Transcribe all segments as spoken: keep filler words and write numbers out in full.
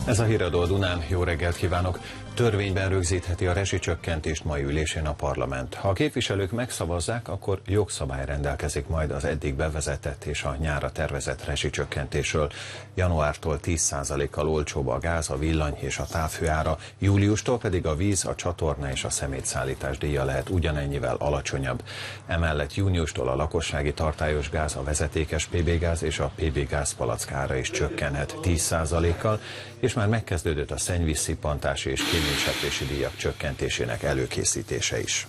Ez a Híradó a Dunán, jó reggelt kívánok! Törvényben rögzítheti a rezsicsökkentést mai ülésén a parlament. Ha a képviselők megszavazzák, akkor jogszabály rendelkezik majd az eddig bevezetett és a nyárra tervezett rezsicsökkentésről. Januártól tíz százalékkal olcsóbb a gáz, a villany és a távhő ára, júliustól pedig a víz, a csatorna és a szemétszállítás díja lehet ugyanennyivel alacsonyabb. Emellett júniustól a lakossági tartályos gáz, a vezetékes pé bé gáz és a pé bé gáz palack ára is csökkenhet tíz százalékkal, és már megkezdődött a szennyvízszippantási és kéményseprési díjak csökkentésének előkészítése is.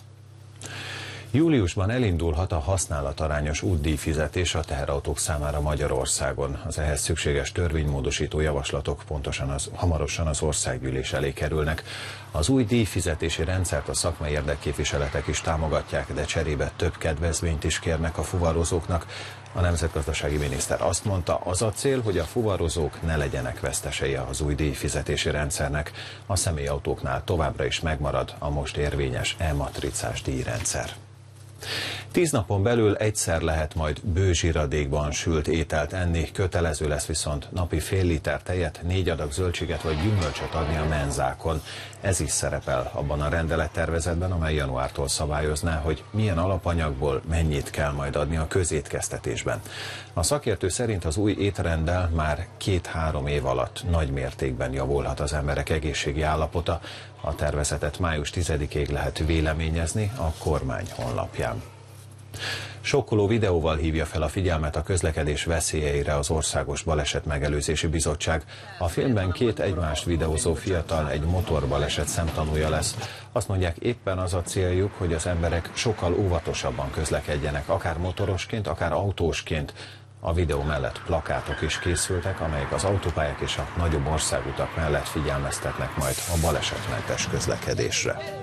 Júliusban elindulhat a használatarányos útdíjfizetés a teherautók számára Magyarországon. Az ehhez szükséges törvénymódosító javaslatok pontosan az, hamarosan az országgyűlés elé kerülnek. Az új díjfizetési rendszert a szakmai érdekképviseletek is támogatják, de cserébe több kedvezményt is kérnek a fuvarozóknak. A nemzetgazdasági miniszter azt mondta, az a cél, hogy a fuvarozók ne legyenek vesztesei az új díjfizetési rendszernek. A személyautóknál továbbra is megmarad a most érvényes e-matricás díjrendszer. Tíz napon belül egyszer lehet majd bő zsiradékban sült ételt enni, kötelező lesz viszont napi fél liter tejet, négy adag zöldséget vagy gyümölcsöt adni a menzákon. Ez is szerepel abban a rendelettervezetben, amely januártól szabályozná, hogy milyen alapanyagból mennyit kell majd adni a közétkeztetésben. A szakértő szerint az új étrenddel már két-három év alatt nagy mértékben javulhat az emberek egészségi állapota. A tervezetet május tizedikéig lehet véleményezni a kormány honlapján. Sokkoló videóval hívja fel a figyelmet a közlekedés veszélyeire az Országos Baleset Megelőzési Bizottság. A filmben két egymást videózó fiatal egy motorbaleset szemtanúja lesz. Azt mondják, éppen az a céljuk, hogy az emberek sokkal óvatosabban közlekedjenek, akár motorosként, akár autósként. A videó mellett plakátok is készültek, amelyek az autópályák és a nagyobb országutak mellett figyelmeztetnek majd a balesetmentes közlekedésre.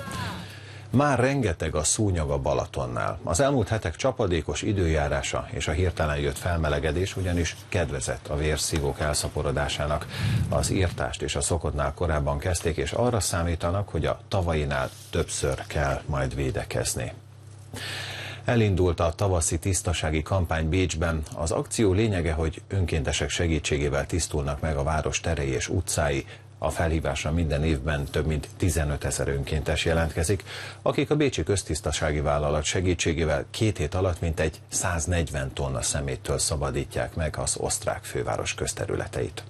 Már rengeteg a szúnyog a Balatonnál. Az elmúlt hetek csapadékos időjárása és a hirtelen jött felmelegedés ugyanis kedvezett a vérszívók elszaporodásának. Az írtást és a szokottnál korábban kezdték, és arra számítanak, hogy a tavainál többször kell majd védekezni. Elindult a tavaszi tisztasági kampány Bécsben. Az akció lényege, hogy önkéntesek segítségével tisztulnak meg a város terei és utcái. A felhívásra minden évben több mint tizenöt ezer önkéntes jelentkezik, akik a Bécsi Köztisztasági Vállalat segítségével két hét alatt mintegy száznegyven tonna szeméttől szabadítják meg az osztrák főváros közterületeit.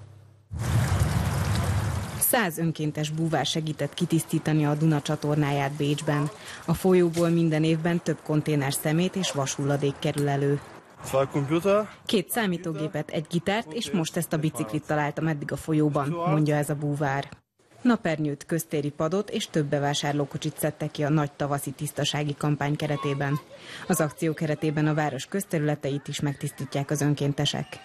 Száz önkéntes búvár segített kitisztítani a Duna csatornáját Bécsben. A folyóból minden évben több konténer szemét és vashulladék kerül elő. Két számítógépet, egy gitárt, és most ezt a biciklit találtam eddig a folyóban, mondja ez a búvár. Napernyőt, köztéri padot és több bevásárlókocsit szedtek ki a nagy tavaszi tisztasági kampány keretében. Az akció keretében a város közterületeit is megtisztítják az önkéntesek.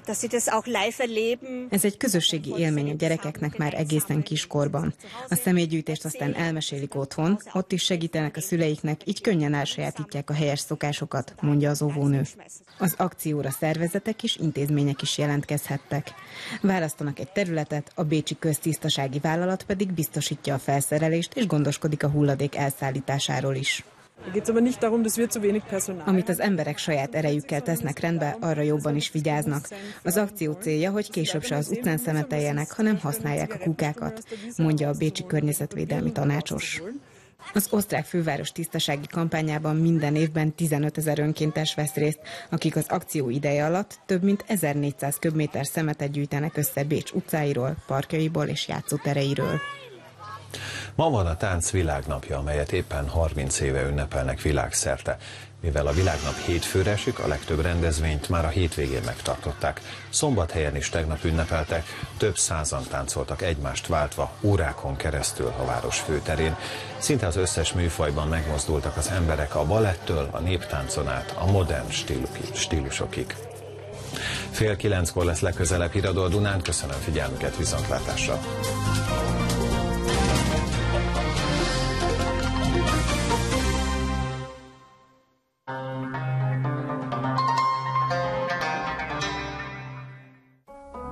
Ez egy közösségi élmény a gyerekeknek már egészen kiskorban. A személygyűjtést aztán elmesélik otthon, ott is segítenek a szüleiknek, így könnyen elsajátítják a helyes szokásokat, mondja az óvónő. Az akcióra szervezetek és intézmények is jelentkezhettek. Választanak egy területet, a Bécsi Köztisztasági Vállalat pedig biztosítja a felszerelést és gondoskodik a hulladék elszállításáról is. Amit az emberek saját erejükkel tesznek rendbe, arra jobban is vigyáznak. Az akció célja, hogy később se az utcán szemeteljenek, hanem használják a kukákat, mondja a bécsi környezetvédelmi tanácsos. Az osztrák főváros tisztasági kampányában minden évben tizenöt ezer önkéntes vesz részt, akik az akció ideje alatt több mint ezernégyszáz köbméter szemetet gyűjtenek össze Bécs utcáiról, parkjaiból és játszótereiről. Ma van a tánc világnapja, amelyet éppen harminc éve ünnepelnek világszerte. Mivel a világnap hétfőre esik, a legtöbb rendezvényt már a hétvégén megtartották. Szombathelyen is tegnap ünnepeltek, több százan táncoltak egymást váltva órákon keresztül a város főterén. Szinte az összes műfajban megmozdultak az emberek a balettől, a néptáncon át, a modern stílusokig. Fél kilenckor lesz legközelebb Híradó a Dunán, köszönöm figyelmüket, viszontlátásra!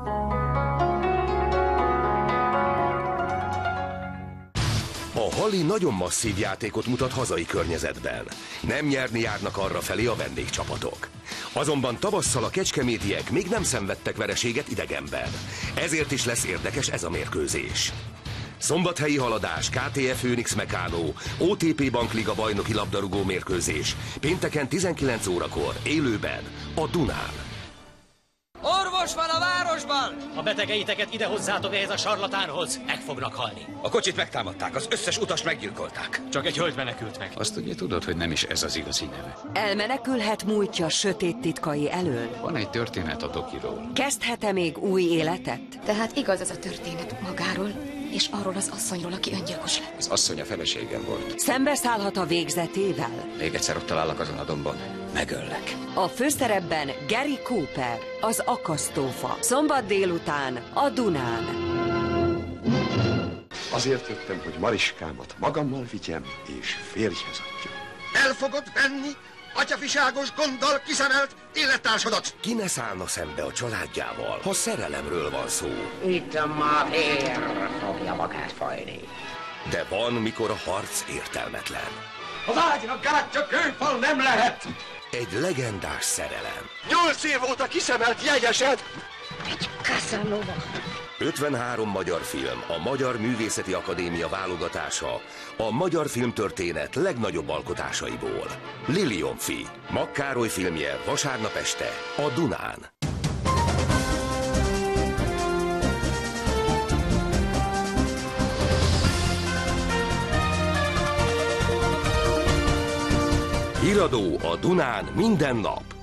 A hali nagyon masszív játékot mutat hazai környezetben. Nem nyerni járnak arra felé a vendégcsapatok. Azonban tavasszal a kecskemétiek még nem szenvedtek vereséget idegenben. Ezért is lesz érdekes ez a mérkőzés. Szombathelyi haladás, ká té ef Phoenix Meccano, o té pé Bankliga bajnoki labdarúgó mérkőzés. Pénteken tizenkilenc órakor, élőben, a Dunán. Orvos van a városban! A betegeiteket ide hozzátok ehhez a sarlatánhoz, meg fognak halni. A kocsit megtámadták, az összes utast meggyilkolták. Csak egy hölgy menekült meg. Azt ugye tudod, hogy nem is ez az igazi neve. Elmenekülhet múltja sötét titkai elől? Van egy történet a dokiról. Kezdhet-e még új életet? Tehát igaz ez a történet magáról, és arról az asszonyról, aki öngyilkos lett. Az asszony a feleségem volt. Szembeszállhat a végzetével? Még egyszer ott találok azon a dombon. Megöllek. A főszerepben Gary Cooper, az akasztófa. Szombat délután a Dunán. Azért jöttem, hogy Mariskámat magammal vigyem, és férjhez adjam. El fogod venni atyafiságos gonddal kiszemelt élettársadat? Ki ne szállna szembe a családjával, ha szerelemről van szó? Itt ma vér fogja magát fajni. De van, mikor a harc értelmetlen. Az ágynak gátja kőfal nem lehet! Egy legendás szerelem. Nyolc év óta kiszemelt jegyesed! Egy Casanova. ötvenhárom magyar film, a Magyar Művészeti Akadémia válogatása, a magyar filmtörténet legnagyobb alkotásaiból. Lilionfi, Mag Károly filmje vasárnap este, a Dunán. Híradó a Dunán minden nap.